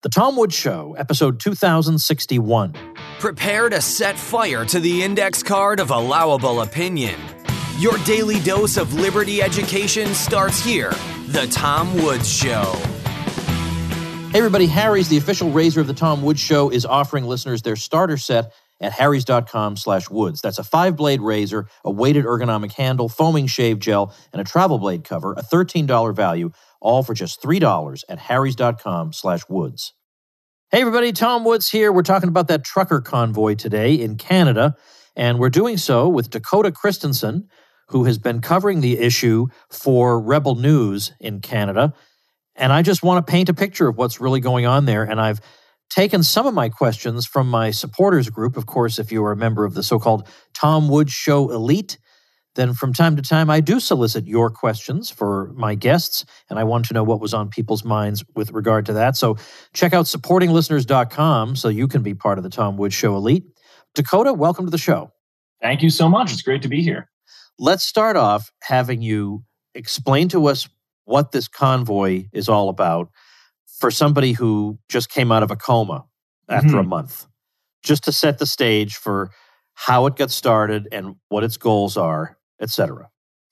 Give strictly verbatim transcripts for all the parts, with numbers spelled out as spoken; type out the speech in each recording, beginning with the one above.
The Tom Woods Show, episode two thousand sixty-one. Prepare to set fire to the index card of allowable opinion. Your daily dose of liberty education starts here. The Tom Woods Show. Hey everybody, Harry's, the official razor of The Tom Woods Show, is offering listeners their starter set at harrys.com slash woods. That's a five-blade razor, a weighted ergonomic handle, foaming shave gel, and a travel blade cover, a thirteen dollars value, all for just three dollars at harrys.com slash woods. Hey everybody, Tom Woods here. We're talking about that trucker convoy today in Canada, and we're doing so with Dakota Christensen, who has been covering the issue for Rebel News in Canada. And I just want to paint a picture of what's really going on there, and I've taken some of my questions from my supporters group. Of course, if you are a member of the so-called Tom Woods Show Elite, then from time to time I do solicit your questions for my guests, and I want to know what was on people's minds with regard to that. So check out supporting listeners dot com so you can be part of the Tom Woods Show Elite. Dakota, welcome to the show. Thank you so much. It's great to be here. Let's start off having you explain to us what this convoy is all about for somebody who just came out of a coma after mm-hmm. a month, just to set the stage for how it got started and what its goals are, et cetera.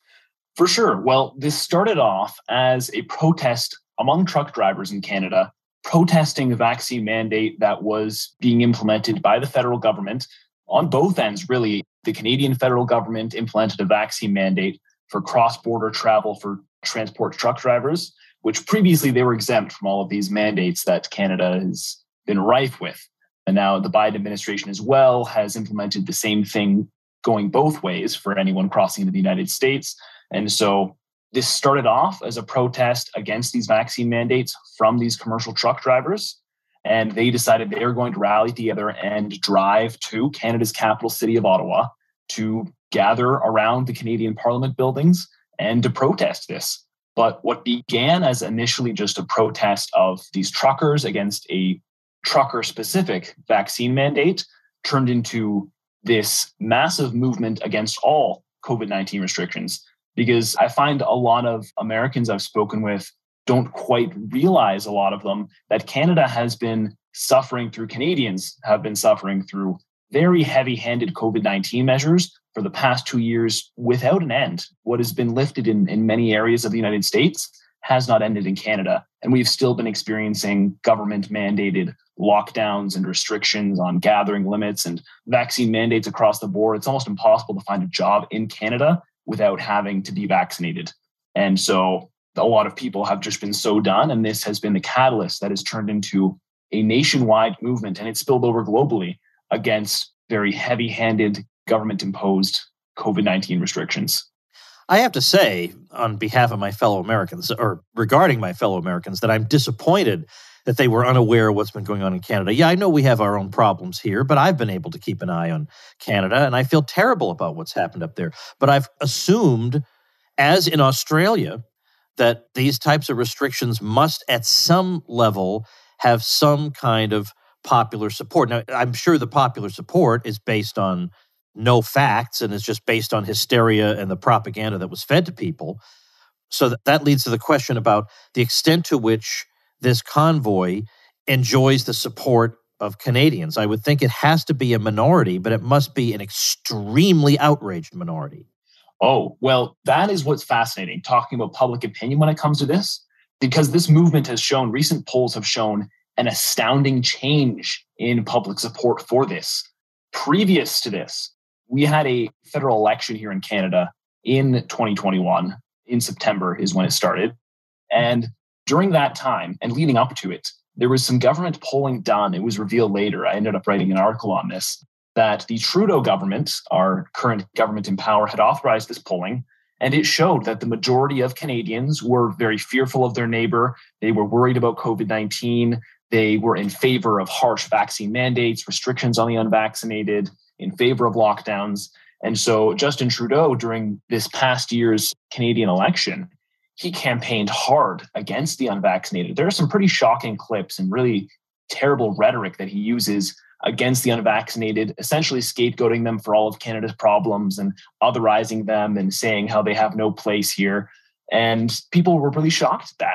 For sure. Well, this started off as a protest among truck drivers in Canada, protesting the vaccine mandate that was being implemented by the federal government on both ends, really. The Canadian federal government implemented a vaccine mandate for cross-border travel for transport truck drivers, which previously they were exempt from all of these mandates that Canada has been rife with. And now the Biden administration as well has implemented the same thing going both ways for anyone crossing into the United States. And so this started off as a protest against these vaccine mandates from these commercial truck drivers. And they decided they were going to rally together and drive to Canada's capital city of Ottawa to gather around the Canadian Parliament buildings and to protest this. But what began as initially just a protest of these truckers against a trucker-specific vaccine mandate turned into this massive movement against all COVID nineteen restrictions. Because I find a lot of Americans I've spoken with don't quite realize, a lot of them, that Canada has been suffering through, Canadians have been suffering through very heavy-handed COVID nineteen measures for the past two years without an end. What has been lifted in, in many areas of the United States has not ended in Canada. And we've still been experiencing government-mandated lockdowns and restrictions on gathering limits and vaccine mandates across the board. It's almost impossible to find a job in Canada without having to be vaccinated. And so a lot of people have just been so done, and this has been the catalyst that has turned into a nationwide movement, and it's spilled over globally against very heavy-handed government-imposed COVID nineteen restrictions. I have to say, on behalf of my fellow Americans, or regarding my fellow Americans, that I'm disappointed that they were unaware of what's been going on in Canada. Yeah, I know we have our own problems here, but I've been able to keep an eye on Canada, and I feel terrible about what's happened up there. But I've assumed, as in Australia, that these types of restrictions must, at some level, have some kind of popular support. Now, I'm sure the popular support is based on no facts and is just based on hysteria and the propaganda that was fed to people. So that, that leads to the question about the extent to which this convoy enjoys the support of Canadians. I would think it has to be a minority, but it must be an extremely outraged minority. Oh, well, that is what's fascinating, talking about public opinion when it comes to this, because this movement has shown, recent polls have shown an astounding change in public support for this. Previous to this, we had a federal election here in Canada in twenty twenty-one. In September is when it started. And during that time and leading up to it, there was some government polling done. It was revealed later. I ended up writing an article on this, that the Trudeau government, our current government in power, had authorized this polling. And it showed that the majority of Canadians were very fearful of their neighbor. They were worried about COVID nineteen. They were in favor of harsh vaccine mandates, restrictions on the unvaccinated, in favor of lockdowns. And so Justin Trudeau, during this past year's Canadian election, he campaigned hard against the unvaccinated. There are some pretty shocking clips and really terrible rhetoric that he uses against the unvaccinated, essentially scapegoating them for all of Canada's problems and otherizing them and saying how they have no place here. And people were really shocked at that.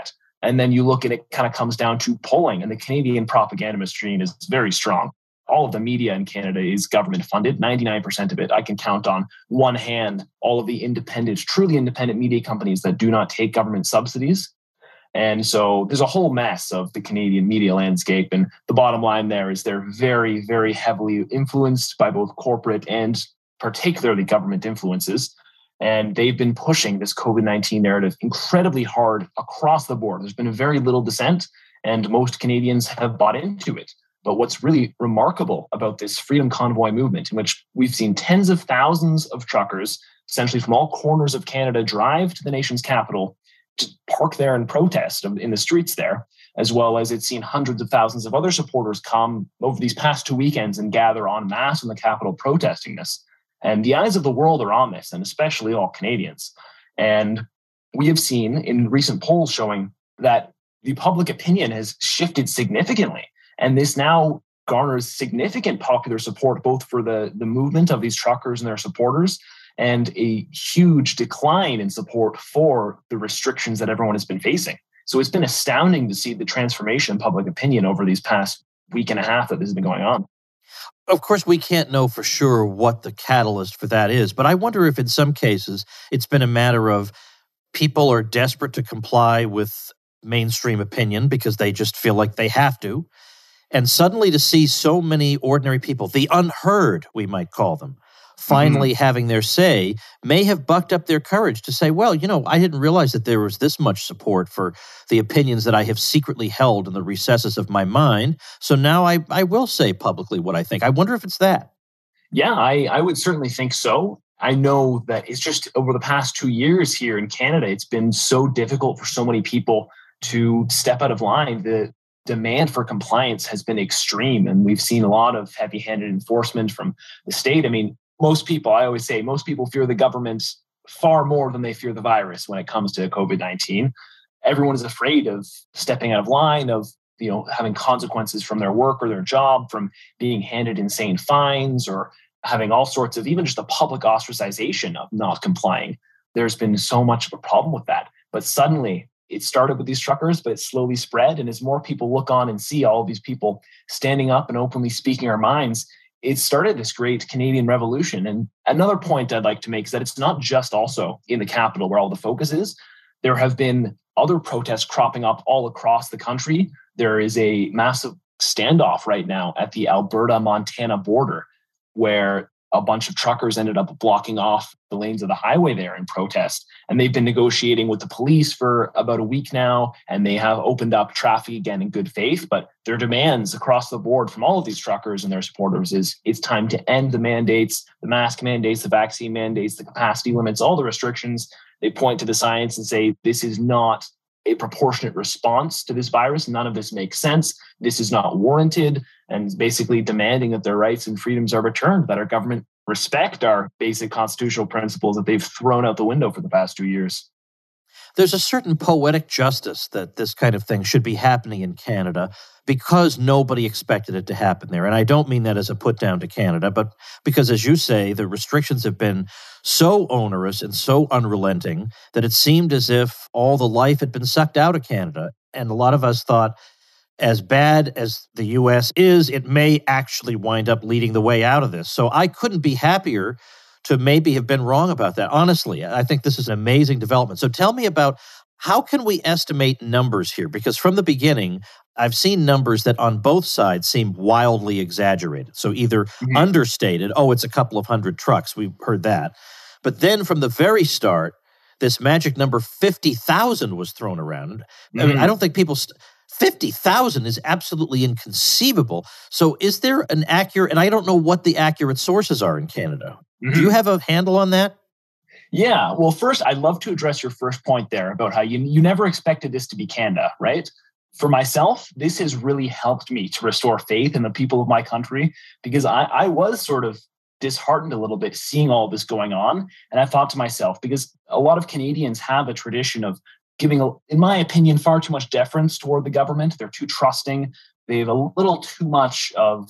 And then you look and it kind of comes down to polling, and the Canadian propaganda machine is very strong. All of the media in Canada is government funded, ninety-nine percent of it. I can count on one hand all of the independent, truly independent media companies that do not take government subsidies. And so there's a whole mess of the Canadian media landscape. And the bottom line there is they're very, very heavily influenced by both corporate and particularly government influences. And they've been pushing this COVID nineteen narrative incredibly hard across the board. There's been very little dissent, and most Canadians have bought into it. But what's really remarkable about this Freedom Convoy movement, in which we've seen tens of thousands of truckers, essentially from all corners of Canada, drive to the nation's capital to park there and protest in the streets there, as well as it's seen hundreds of thousands of other supporters come over these past two weekends and gather en masse in the capital protesting this. And the eyes of the world are on this, and especially all Canadians. And we have seen in recent polls showing that the public opinion has shifted significantly. And this now garners significant popular support, both for the, the movement of these truckers and their supporters, and a huge decline in support for the restrictions that everyone has been facing. So it's been astounding to see the transformation in public opinion over these past week and a half that this has been going on. Of course, we can't know for sure what the catalyst for that is, but I wonder if in some cases it's been a matter of people are desperate to comply with mainstream opinion because they just feel like they have to. And suddenly to see so many ordinary people, the unheard, we might call them, finally mm-hmm. having their say, may have bucked up their courage to say, well, you know, I didn't realize that there was this much support for the opinions that I have secretly held in the recesses of my mind. So now I, I will say publicly what I think. I wonder if it's that. Yeah, I, I would certainly think so. I know that it's just over the past two years here in Canada, it's been so difficult for so many people to step out of line. The demand for compliance has been extreme, and we've seen a lot of heavy-handed enforcement from the state. I mean, most people, I always say, most people fear the government far more than they fear the virus when it comes to COVID nineteen. Everyone is afraid of stepping out of line, of you know having consequences from their work or their job, from being handed insane fines, or having all sorts of even just the public ostracization of not complying. There's been so much of a problem with that. But suddenly, it started with these truckers, but it slowly spread. And as more people look on and see all of these people standing up and openly speaking our minds, it started this great Canadian revolution. And another point I'd like to make is that it's not just also in the capital where all the focus is. There have been other protests cropping up all across the country. There is a massive standoff right now at the Alberta-Montana border where a bunch of truckers ended up blocking off the lanes of the highway there in protest. And they've been negotiating with the police for about a week now, and they have opened up traffic again in good faith. But their demands across the board from all of these truckers and their supporters is it's time to end the mandates, the mask mandates, the vaccine mandates, the capacity limits, all the restrictions. They point to the science and say, this is not a proportionate response to this virus. None of this makes sense. This is not warranted, and basically demanding that their rights and freedoms are returned, that our government respect our basic constitutional principles that they've thrown out the window for the past two years. There's a certain poetic justice that this kind of thing should be happening in Canada because nobody expected it to happen there. And I don't mean that as a put down to Canada, but because, as you say, the restrictions have been so onerous and so unrelenting that it seemed as if all the life had been sucked out of Canada. And a lot of us thought, as bad as the U S is, it may actually wind up leading the way out of this. So I couldn't be happier to maybe have been wrong about that. Honestly, I think this is an amazing development. So tell me about how can we estimate numbers here? Because from the beginning, I've seen numbers that on both sides seem wildly exaggerated. So either mm-hmm. understated, oh, it's a couple of hundred trucks. We've heard that. But then from the very start, this magic number fifty thousand was thrown around. Mm-hmm. I mean, I don't think people... St- fifty thousand is absolutely inconceivable. So is there an accurate, and I don't know what the accurate sources are in Canada. Mm-hmm. Do you have a handle on that? Yeah. Well, first, I'd love to address your first point there about how you, you never expected this to be Canada, right? For myself, this has really helped me to restore faith in the people of my country, because I, I was sort of disheartened a little bit seeing all this going on. And I thought to myself, because a lot of Canadians have a tradition of giving, a, in my opinion, far too much deference toward the government. They're too trusting. They have a little too much of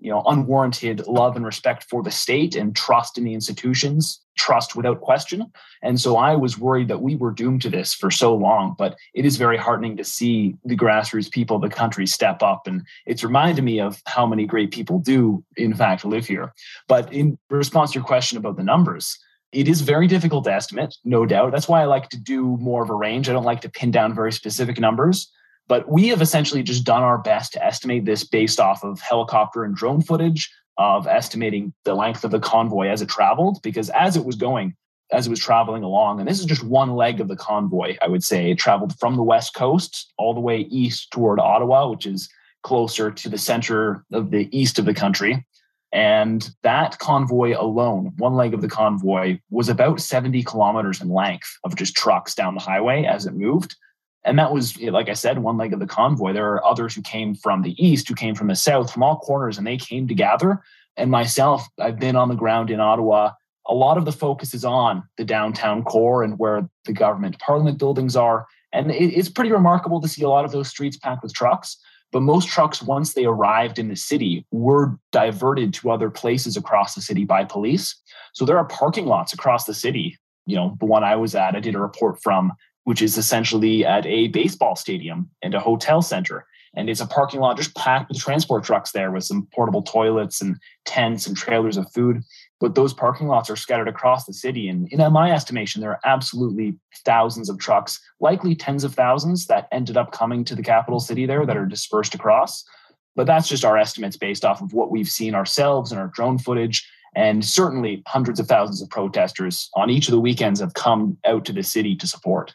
you know, unwarranted love and respect for the state and trust in the institutions, trust without question. And so I was worried that we were doomed to this for so long, but it is very heartening to see the grassroots people of the country step up. And it's reminded me of how many great people do, in fact, live here. But in response to your question about the numbers, it is very difficult to estimate, no doubt. That's why I like to do more of a range. I don't like to pin down very specific numbers. But we have essentially just done our best to estimate this based off of helicopter and drone footage, of estimating the length of the convoy as it traveled, because as it was going, as it was traveling along, and this is just one leg of the convoy, I would say, it traveled from the West Coast all the way east toward Ottawa, which is closer to the center of the east of the country. And that convoy alone, one leg of the convoy, was about seventy kilometers in length of just trucks down the highway as it moved. And that was, like I said, one leg of the convoy. There are others who came from the east, who came from the south, from all corners, and they came together. And myself, I've been on the ground in Ottawa. A lot of the focus is on the downtown core and where the government parliament buildings are. And it's pretty remarkable to see a lot of those streets packed with trucks. But most trucks, once they arrived in the city, were diverted to other places across the city by police. So there are parking lots across the city. You know, the one I was at, I did a report from, which is essentially at a baseball stadium and a hotel center. And it's a parking lot just packed with transport trucks there with some portable toilets and tents and trailers of food. But those parking lots are scattered across the city. And in my estimation, there are absolutely thousands of trucks, likely tens of thousands that ended up coming to the capital city there that are dispersed across. But that's just our estimates based off of what we've seen ourselves in our drone footage. And certainly hundreds of thousands of protesters on each of the weekends have come out to the city to support.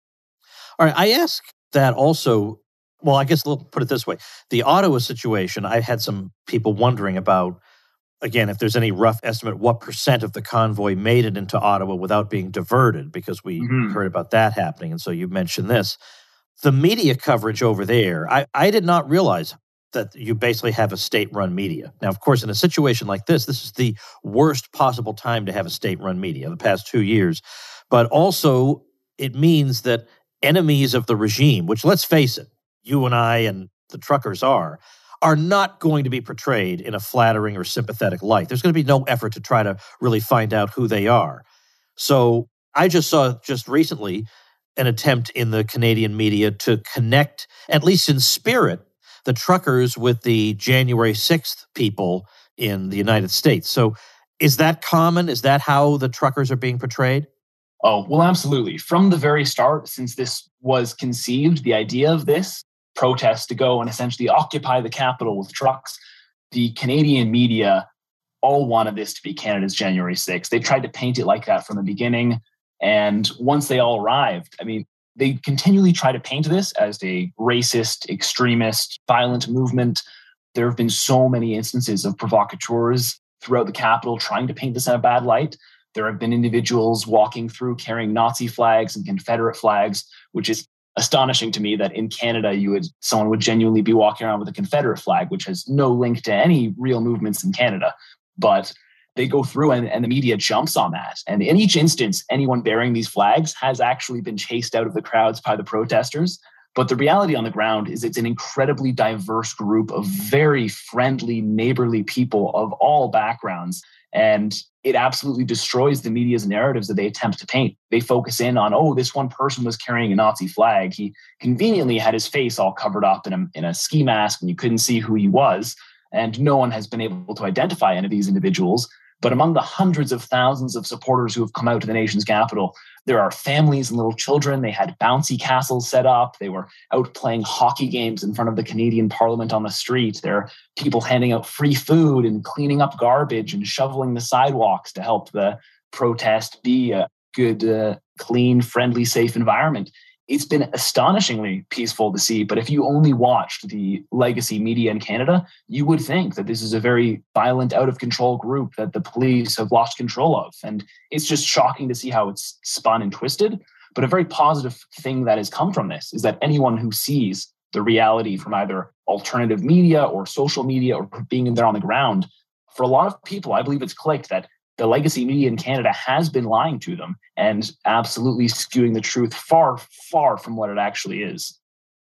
All right, I ask that also, well, I guess we'll put it this way. The Ottawa situation, I had some people wondering about, again, if there's any rough estimate, what percent of the convoy made it into Ottawa without being diverted, because we mm-hmm. heard about that happening. And so you mentioned this. The media coverage over there, I, I did not realize that you basically have a state-run media. Now, of course, in a situation like this, this is the worst possible time to have a state-run media, the past two years. But also, it means that enemies of the regime, which, let's face it, you and I and the truckers are, are not going to be portrayed in a flattering or sympathetic light. There's going to be no effort to try to really find out who they are. So I just saw just recently an attempt in the Canadian media to connect, at least in spirit, the truckers with the January sixth people in the United States. So is that common? Is that how the truckers are being portrayed? Oh, well, absolutely. From the very start, since this was conceived, the idea of this protest to go and essentially occupy the capital with trucks, the Canadian media all wanted this to be Canada's January sixth. They tried to paint it like that from the beginning. And once they all arrived, I mean, they continually try to paint this as a racist, extremist, violent movement. There have been so many instances of provocateurs throughout the capital trying to paint this in a bad light. There have been individuals walking through carrying Nazi flags and Confederate flags, which is astonishing to me that in Canada, you would someone would genuinely be walking around with a Confederate flag, which has no link to any real movements in Canada. But they go through and, and the media jumps on that. And in each instance, anyone bearing these flags has actually been chased out of the crowds by the protesters. But the reality on the ground is it's an incredibly diverse group of very friendly, neighborly people of all backgrounds. And it absolutely destroys the media's narratives that they attempt to paint. They focus in on, oh, this one person was carrying a Nazi flag. He conveniently had his face all covered up in a, in a ski mask and you couldn't see who he was. And no one has been able to identify any of these individuals. But among the hundreds of thousands of supporters who have come out to the nation's capital, there are families and little children. They had bouncy castles set up. They were out playing hockey games in front of the Canadian Parliament on the street. There are people handing out free food and cleaning up garbage and shoveling the sidewalks to help the protest be a good, uh, clean, friendly, safe environment. It's been astonishingly peaceful to see. But if you only watched the legacy media in Canada, you would think that this is a very violent, out of control group that the police have lost control of. And it's just shocking to see how it's spun and twisted. But a very positive thing that has come from this is that anyone who sees the reality from either alternative media or social media or being there on the ground, for a lot of people, I believe it's clicked that the legacy media in Canada has been lying to them and absolutely skewing the truth far, far from what it actually is.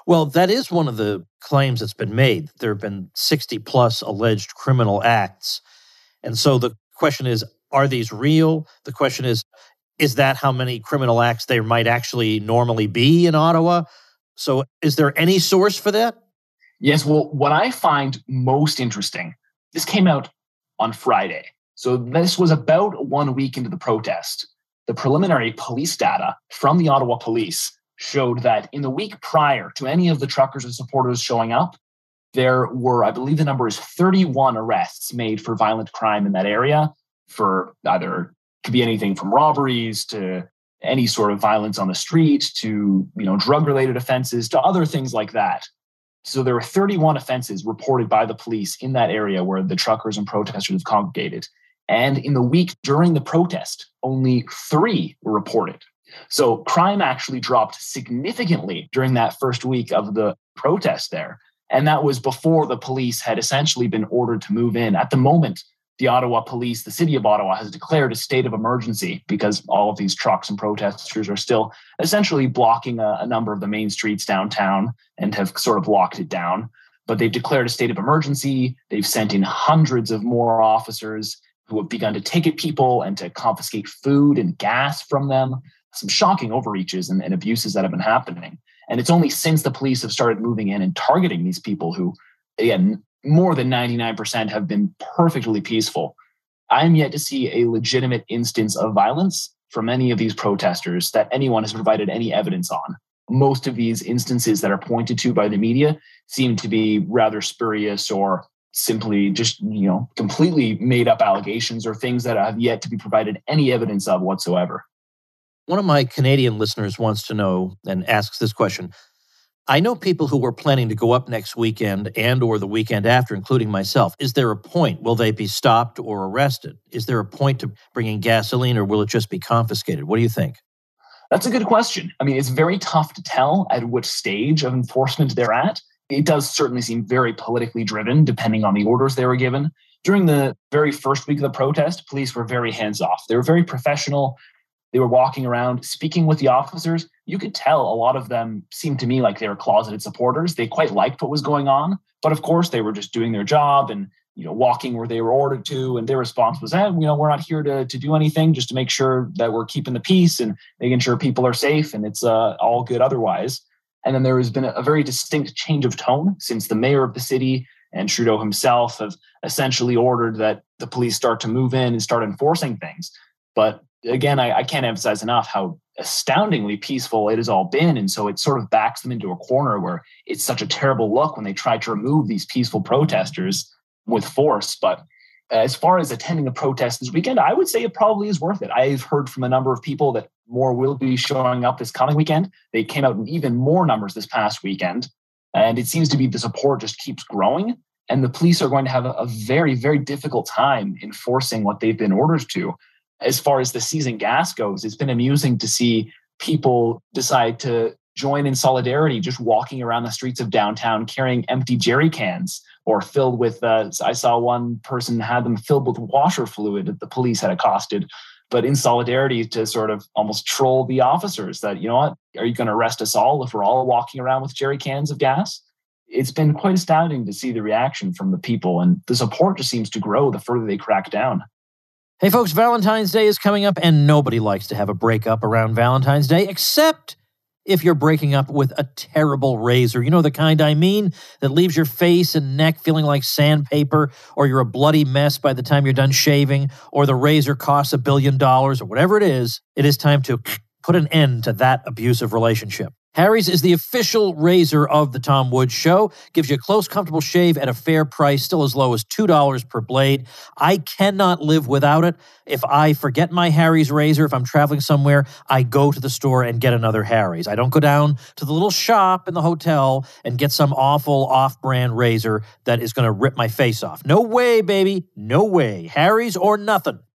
Well, that is one of the claims that's been made. There have been sixty plus alleged criminal acts. And so the question is, are these real? The question is, is that how many criminal acts there might actually normally be in Ottawa? So is there any source for that? Yes, well, what I find most interesting, this came out on Friday. So this was about one week into the protest. The preliminary police data from the Ottawa Police showed that in the week prior to any of the truckers and supporters showing up, there were, I believe the number is thirty-one arrests made for violent crime in that area, for either, could be anything from robberies to any sort of violence on the street to, you know, drug-related offenses to other things like that. So there were thirty-one offenses reported by the police in that area where the truckers and protesters have congregated. And in the week during the protest, only three were reported. So crime actually dropped significantly during that first week of the protest there. And that was before the police had essentially been ordered to move in. At the moment, the Ottawa Police, the city of Ottawa, has declared a state of emergency because all of these trucks and protesters are still essentially blocking a, a number of the main streets downtown and have sort of locked it down. But they've declared a state of emergency. They've sent in hundreds of more officers who have begun to ticket people and to confiscate food and gas from them. Some shocking overreaches and, and abuses that have been happening. And it's only since the police have started moving in and targeting these people who, again, more than ninety-nine percent have been perfectly peaceful. I'm yet to see a legitimate instance of violence from any of these protesters that anyone has provided any evidence on. Most of these instances that are pointed to by the media seem to be rather spurious or simply just, you know, completely made up allegations or things that have yet to be provided any evidence of whatsoever. One of my Canadian listeners wants to know and asks this question. I know people who were planning to go up next weekend and or the weekend after, including myself. Is there a point? Will they be stopped or arrested? Is there a point to bringing gasoline or will it just be confiscated? What do you think? That's a good question. I mean, it's very tough to tell at which stage of enforcement they're at. It does certainly seem very politically driven, depending on the orders they were given. During the very first week of the protest, police were very hands-off. They were very professional. They were walking around, speaking with the officers. You could tell a lot of them seemed to me like they were closeted supporters. They quite liked what was going on. But of course, they were just doing their job and, you know, walking where they were ordered to. And their response was, eh, you know, we're not here to, to do anything, just to make sure that we're keeping the peace and making sure people are safe and it's uh, all good otherwise. And then there has been a, a very distinct change of tone since the mayor of the city and Trudeau himself have essentially ordered that the police start to move in and start enforcing things. But again, I, I can't emphasize enough how astoundingly peaceful it has all been. And so it sort of backs them into a corner where it's such a terrible look when they try to remove these peaceful protesters with force. But as far as attending a protest this weekend, I would say it probably is worth it. I've heard from a number of people that more will be showing up this coming weekend. They came out in even more numbers this past weekend. And it seems to be the support just keeps growing. And the police are going to have a, a very, very difficult time enforcing what they've been ordered to. As far as the season gas goes, it's been amusing to see people decide to join in solidarity, just walking around the streets of downtown carrying empty jerry cans or filled with, uh, I saw one person had them filled with washer fluid that the police had accosted, but in solidarity to sort of almost troll the officers that, you know what, are you going to arrest us all if we're all walking around with jerry cans of gas? It's been quite astounding to see the reaction from the people, and the support just seems to grow the further they crack down. Hey folks, Valentine's Day is coming up and nobody likes to have a breakup around Valentine's Day, except if you're breaking up with a terrible razor. You know the kind I mean, that leaves your face and neck feeling like sandpaper, or you're a bloody mess by the time you're done shaving, or the razor costs a billion dollars, or whatever it is. It is time to put an end to that abusive relationship. Harry's is the official razor of the Tom Woods Show. Gives you a close, comfortable shave at a fair price, still as low as two dollars per blade. I cannot live without it. If I forget my Harry's razor, if I'm traveling somewhere, I go to the store and get another Harry's. I don't go down to the little shop in the hotel and get some awful off-brand razor that is going to rip my face off. No way, baby. No way. Harry's or nothing.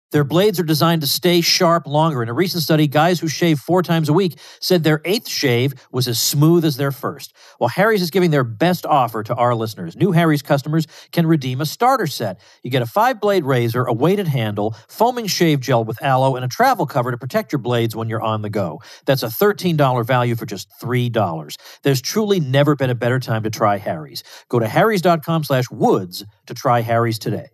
Their blades are designed to stay sharp longer. In a recent study, guys who shave four times a week said their eighth shave was as smooth as their first. Well, Harry's is giving their best offer to our listeners. New Harry's customers can redeem a starter set. You get a five-blade razor, a weighted handle, foaming shave gel with aloe, and a travel cover to protect your blades when you're on the go. That's a thirteen dollars value for just three dollars. There's truly never been a better time to try Harry's. Go to harrys.com slash woods to try Harry's today.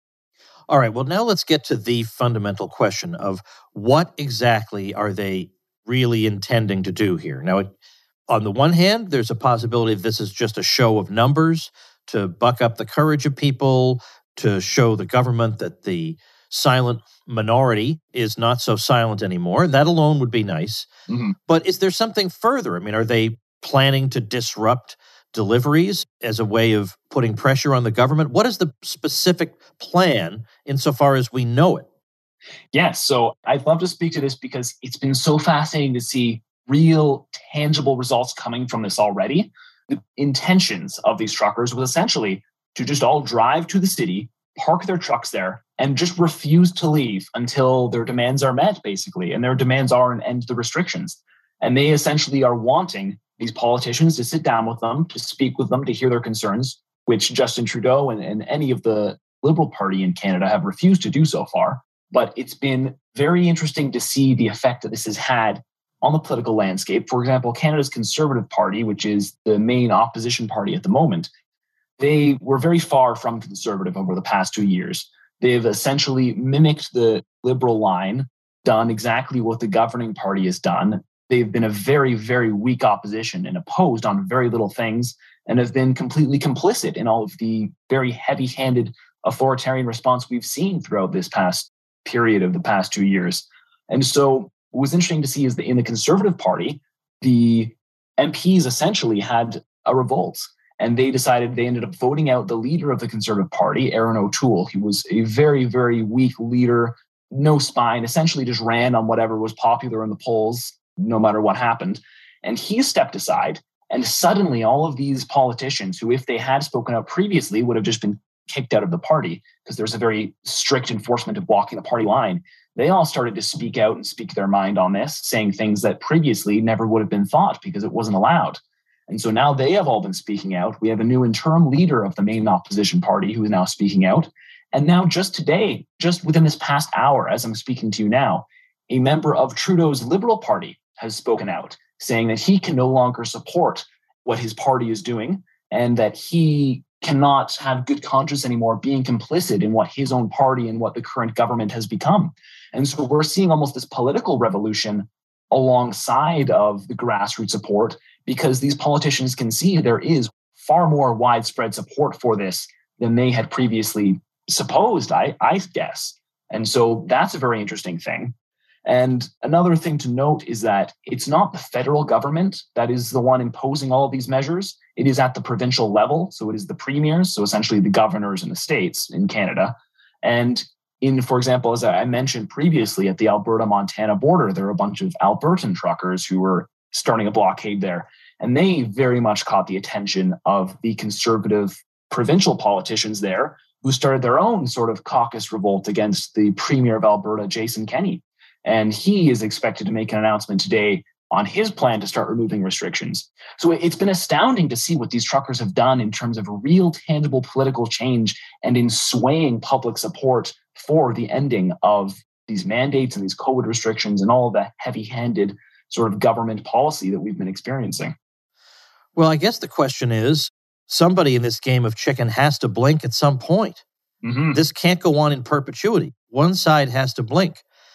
All right, well, now let's get to the fundamental question of what exactly are they really intending to do here? Now, it, on the one hand, there's a possibility that this is just a show of numbers to buck up the courage of people, to show the government that the silent minority is not so silent anymore. That alone would be nice. Mm-hmm. But is there something further? I mean, are they planning to disrupt deliveries as a way of putting pressure on the government? What is the specific plan insofar as we know it? Yes, so I'd love to speak to this because it's been so fascinating to see real tangible results coming from this already. The intentions of these truckers was essentially to just all drive to the city, park their trucks there, and just refuse to leave until their demands are met, basically. And their demands are an end to the restrictions. And they essentially are wanting these politicians to sit down with them, to speak with them, to hear their concerns, which Justin Trudeau and, and any of the Liberal Party in Canada have refused to do so far. But it's been very interesting to see the effect that this has had on the political landscape. For example, Canada's Conservative Party, which is the main opposition party at the moment, they were very far from conservative over the past two years. They've essentially mimicked the Liberal line, done exactly what the governing party has done. They've been a very, very weak opposition and opposed on very little things and have been completely complicit in all of the very heavy-handed authoritarian response we've seen throughout this past period of the past two years. And so what was interesting to see is that in the Conservative Party, the M Ps essentially had a revolt, and they decided they ended up voting out the leader of the Conservative Party, Erin O'Toole. He was a very, very weak leader, no spine, essentially just ran on whatever was popular in the polls, no matter what happened. And he stepped aside, and suddenly all of these politicians who, if they had spoken out previously, would have just been kicked out of the party because there's a very strict enforcement of walking the party line. They all started to speak out and speak their mind on this, saying things that previously never would have been thought because it wasn't allowed. And so now they have all been speaking out. We have a new interim leader of the main opposition party who is now speaking out. And now just today, just within this past hour, as I'm speaking to you now, a member of Trudeau's Liberal Party has spoken out, saying that he can no longer support what his party is doing and that he cannot have good conscience anymore being complicit in what his own party and what the current government has become. And so we're seeing almost this political revolution alongside of the grassroots support because these politicians can see there is far more widespread support for this than they had previously supposed, I, I guess. And so that's a very interesting thing. And another thing to note is that it's not the federal government that is the one imposing all of these measures. It is at the provincial level. So it is the premiers, so essentially the governors in the states in Canada. And in, for example, as I mentioned previously, at the Alberta-Montana border, there are a bunch of Albertan truckers who were starting a blockade there. And they very much caught the attention of the conservative provincial politicians there who started their own sort of caucus revolt against the premier of Alberta, Jason Kenney. And he is expected to make an announcement today on his plan to start removing restrictions. So it's been astounding to see what these truckers have done in terms of real tangible political change and in swaying public support for the ending of these mandates and these COVID restrictions and all of the heavy-handed sort of government policy that we've been experiencing. Well, I guess the question is, somebody in this game of chicken has to blink at some point. Mm-hmm. This can't go on in perpetuity. One side has to blink.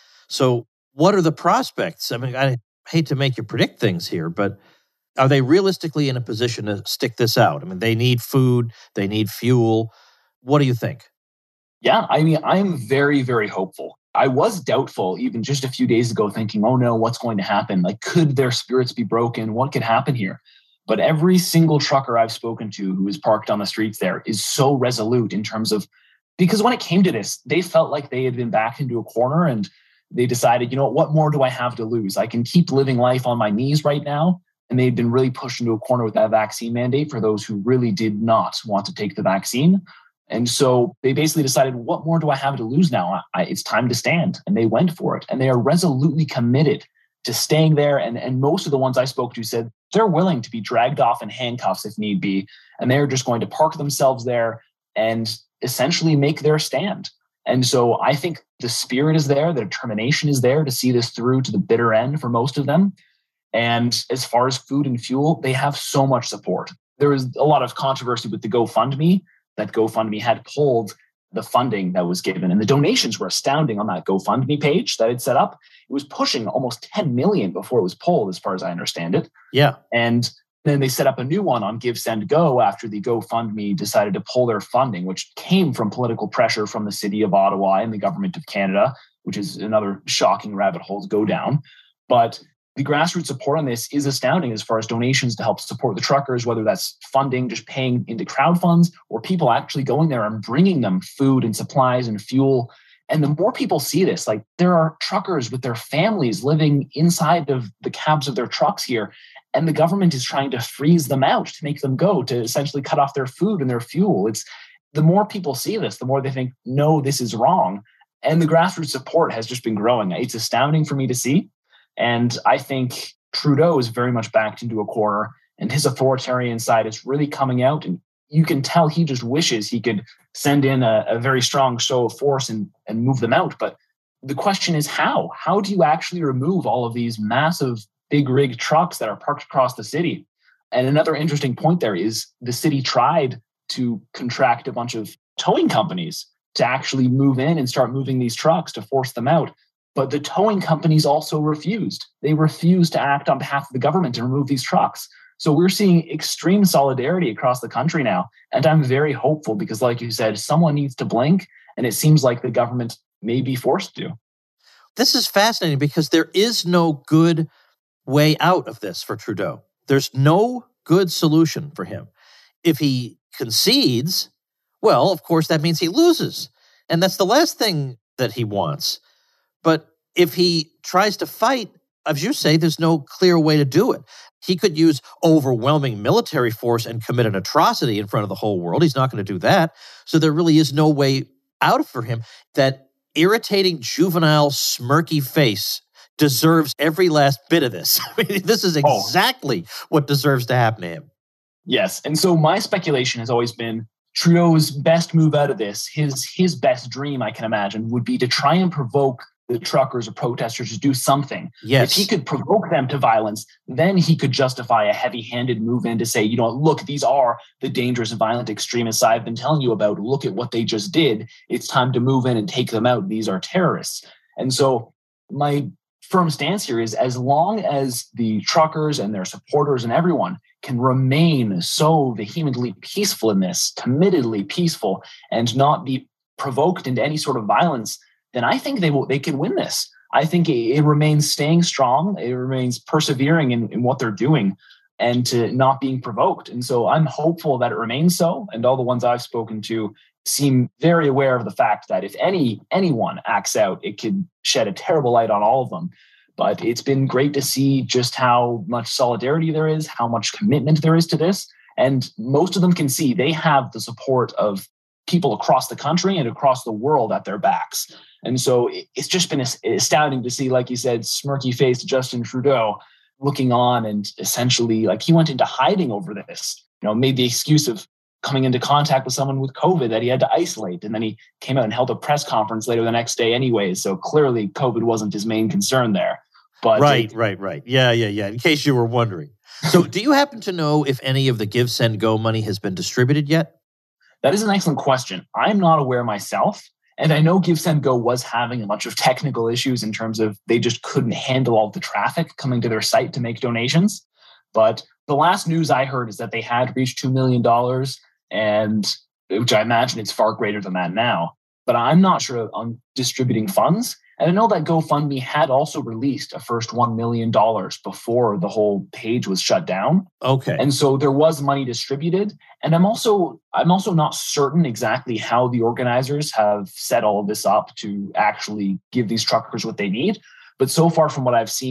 So what are the prospects? I mean, I hate to make you predict things here, but are they realistically in a position to stick this out? I mean, they need food, they need fuel. What do you think? Yeah, I mean, I'm very, very hopeful. I was doubtful even just a few days ago thinking, oh no, what's going to happen? Like, could their spirits be broken? What could happen here? But every single trucker I've spoken to who is parked on the streets there is so resolute in terms of, because when it came to this, they felt like they had been backed into a corner and they decided, you know, what more do I have to lose? I can keep living life on my knees right now. And they'd been really pushed into a corner with that vaccine mandate for those who really did not want to take the vaccine. And so they basically decided, what more do I have to lose now? I, it's time to stand. And they went for it. And they are resolutely committed to staying there. And, and most of the ones I spoke to said they're willing to be dragged off in handcuffs if need be. And they're just going to park themselves there and essentially make their stand. And so I think the spirit is there, the determination is there to see this through to the bitter end for most of them. And as far as food and fuel, they have so much support. There was a lot of controversy with the GoFundMe, that GoFundMe had pulled the funding that was given. And the donations were astounding on that GoFundMe page that it set up. It was pushing almost ten million before it was pulled, as far as I understand it. Yeah. And then they set up a new one on Give, Send, Go after the GoFundMe decided to pull their funding, which came from political pressure from the city of Ottawa and the government of Canada, which is another shocking rabbit hole to go down. But the grassroots support on this is astounding as far as donations to help support the truckers, whether that's funding, just paying into crowd funds, or people actually going there and bringing them food and supplies and fuel. And the more people see this, like there are truckers with their families living inside of the cabs of their trucks here, and the government is trying to freeze them out to make them go, to essentially cut off their food and their fuel. It's the more people see this, the more they think, no, this is wrong. And the grassroots support has just been growing. It's astounding for me to see. And I think Trudeau is very much backed into a corner, and his authoritarian side is really coming out. And you can tell he just wishes he could send in a, a very strong show of force and, and move them out. But the question is how? How do you actually remove all of these massive big rig trucks that are parked across the city? And another interesting point there is the city tried to contract a bunch of towing companies to actually move in and start moving these trucks to force them out. But the towing companies also refused. They refused to act on behalf of the government and remove these trucks. So we're seeing extreme solidarity across the country now. And I'm very hopeful because, like you said, someone needs to blink. And it seems like the government may be forced to. This is fascinating because there is no good way out of this for Trudeau. There's no good solution for him. If he concedes, well, of course, that means he loses. And that's the last thing that he wants. But if he tries to fight, as you say, there's no clear way to do it. He could use overwhelming military force and commit an atrocity in front of the whole world. He's not going to do that. So there really is no way out for him. That irritating, juvenile, smirky face deserves every last bit of this. I mean, this is exactly oh. what deserves to happen to him. Yes. And so my speculation has always been Trudeau's best move out of this, his, his best dream, I can imagine, would be to try and provoke the truckers or protesters to do something. Yes. If he could provoke them to violence, then he could justify a heavy-handed move in to say, you know, look, these are the dangerous and violent extremists I've been telling you about. Look at what they just did. It's time to move in and take them out. These are terrorists. And so my firm stance here is as long as the truckers and their supporters and everyone can remain so vehemently peaceful in this, committedly peaceful, and not be provoked into any sort of violence, then I think they will. They can win this. I think it, it remains staying strong. It remains persevering in, in what they're doing and to not being provoked. And so I'm hopeful that it remains so. And all the ones I've spoken to seem very aware of the fact that if any anyone acts out, it could shed a terrible light on all of them. But it's been great to see just how much solidarity there is, how much commitment there is to this. And most of them can see they have the support of people across the country and across the world at their backs. And so it's just been astounding to see, like you said, smirky-faced Justin Trudeau looking on and essentially, like, he went into hiding over this, you know, made the excuse of coming into contact with someone with COVID that he had to isolate. And then he came out and held a press conference later the next day anyways. So clearly COVID wasn't his main concern there. But right, it, right, right. Yeah, yeah, yeah. In case you were wondering. So do you happen to know if any of the Give, Send, Go money has been distributed yet? That is an excellent question. I'm not aware myself. And I know Give, Send, Go was having a bunch of technical issues in terms of they just couldn't handle all the traffic coming to their site to make donations. But the last news I heard is that they had reached two million dollars, and which I imagine it's far greater than that now. But I'm not sure on distributing funds. And I know that GoFundMe had also released a first one million dollars before the whole page was shut down. Okay. And so there was money distributed. And I'm also I'm also not certain exactly how the organizers have set all of this up to actually give these truckers what they need. But so far from what I've seen,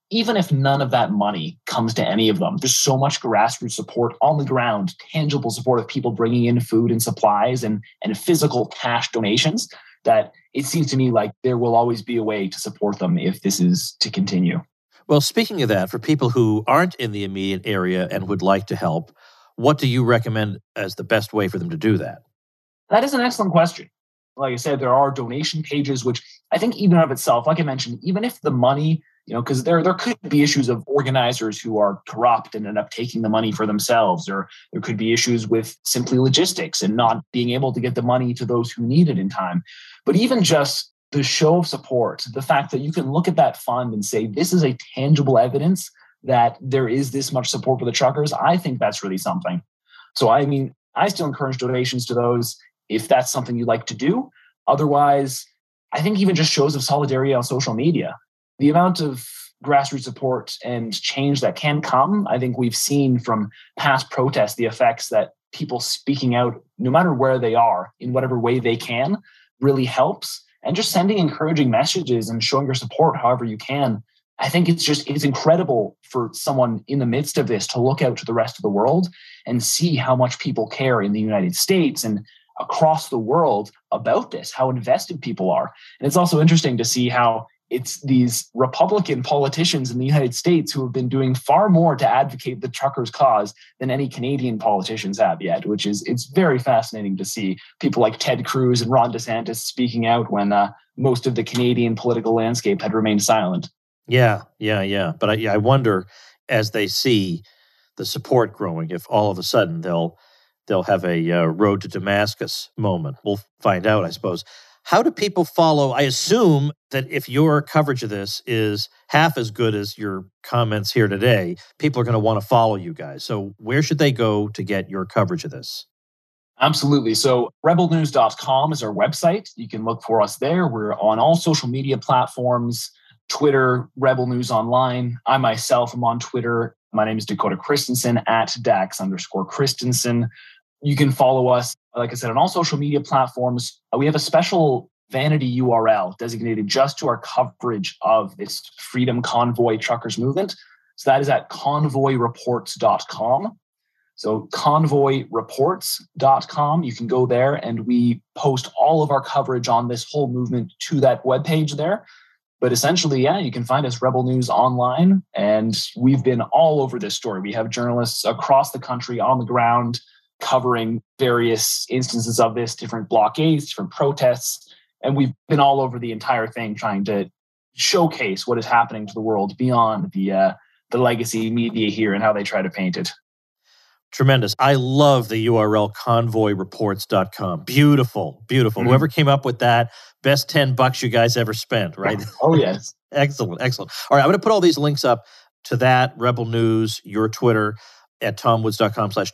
even if none of that money comes to any of them, there's so much grassroots support on the ground, tangible support of people bringing in food and supplies and, and physical cash donations, that it seems to me like there will always be a way to support them if this is to continue. Well, speaking of that, for people who aren't in the immediate area and would like to help, what do you recommend as the best way for them to do that? That is an excellent question. Like I said, there are donation pages, which I think even of itself, like I mentioned, even if the money, you know, because there, there could be issues of organizers who are corrupt and end up taking the money for themselves, or there could be issues with simply logistics and not being able to get the money to those who need it in time. But even just the show of support, the fact that you can look at that fund and say, this is a tangible evidence that there is this much support for the truckers, I think that's really something. So, I mean, I still encourage donations to those if that's something you'd like to do. Otherwise, I think even just shows of solidarity on social media, the amount of grassroots support and change that can come, I think we've seen from past protests, the effects that people speaking out, no matter where they are, in whatever way they can, really helps. And just sending encouraging messages and showing your support however you can, I think it's just, it's incredible for someone in the midst of this to look out to the rest of the world and see how much people care in the United States and across the world about this, how invested people are. And it's also interesting to see how it's these Republican politicians in the United States who have been doing far more to advocate the truckers' cause than any Canadian politicians have yet, which is, it's very fascinating to see people like Ted Cruz and Ron DeSantis speaking out when uh, most of the Canadian political landscape had remained silent. Yeah, yeah, yeah. But I, yeah, I wonder, as they see the support growing, if all of a sudden they'll they'll have a uh, road to Damascus moment. We'll find out, I suppose. How do people follow? I assume that if your coverage of this is half as good as your comments here today, people are going to want to follow you guys. So where should they go to get your coverage of this? Absolutely. So rebel news dot com is our website. You can look for us there. We're on all social media platforms, Twitter, Rebel News Online. I myself am on Twitter. My name is Dakota Christensen, at Dax underscore Christensen. You can follow us, like I said, on all social media platforms. We have a special vanity U R L designated just to our coverage of this Freedom Convoy Truckers movement. So that is at convoy reports dot com. So convoy reports dot com. You can go there and we post all of our coverage on this whole movement to that webpage there. But essentially, yeah, you can find us Rebel News online, and we've been all over this story. We have journalists across the country on the ground covering various instances of this, different blockades, different protests, and we've been all over the entire thing trying to showcase what is happening to the world beyond the uh, the legacy media here and how they try to paint it. Tremendous. I love the U R L convoy reports dot com. Beautiful, beautiful. Mm-hmm. Whoever came up with that, best ten bucks you guys ever spent, right? Oh, yes. Excellent, excellent. All right, I'm going to put all these links up to that, Rebel News, your Twitter, at tomwoods.com slash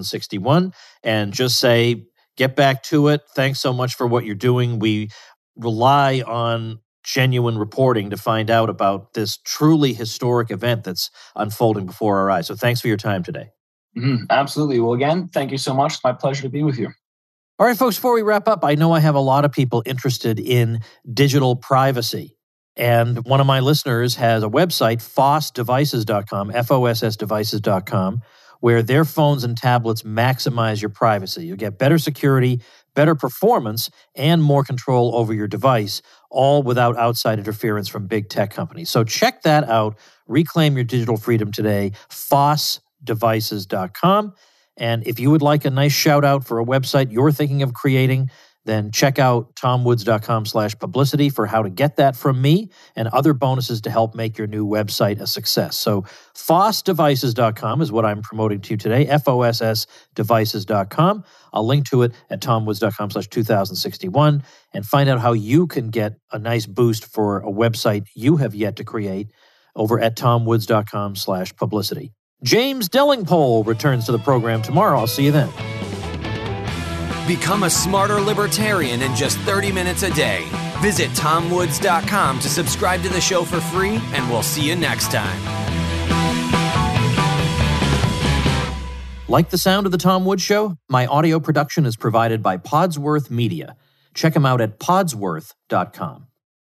2061, and just say, get back to it. Thanks so much for what you're doing. We rely on genuine reporting to find out about this truly historic event that's unfolding before our eyes. So thanks for your time today. Mm-hmm. Absolutely. Well, again, thank you so much. It's my pleasure to be with you. All right, folks, before we wrap up, I know I have a lot of people interested in digital privacy. And one of my listeners has a website, foss devices dot com, F O S S devices dot com, where their phones and tablets maximize your privacy. You get better security, better performance, and more control over your device, all without outside interference from big tech companies. So check that out. Reclaim your digital freedom today, foss devices dot com. And if you would like a nice shout out for a website you're thinking of creating, then check out tomwoods.com slash publicity for how to get that from me and other bonuses to help make your new website a success. So foss devices dot com is what I'm promoting to you today, F O S S devices dot com. I'll link to it at tomwoods.com slash 2061 and find out how you can get a nice boost for a website you have yet to create over at tomwoods.com slash publicity. James Dellingpole returns to the program tomorrow. I'll see you then. Become a smarter libertarian in just thirty minutes a day. Visit tom woods dot com to subscribe to the show for free, and we'll see you next time. Like the sound of The Tom Woods Show? My audio production is provided by Podsworth Media. Check them out at podsworth dot com.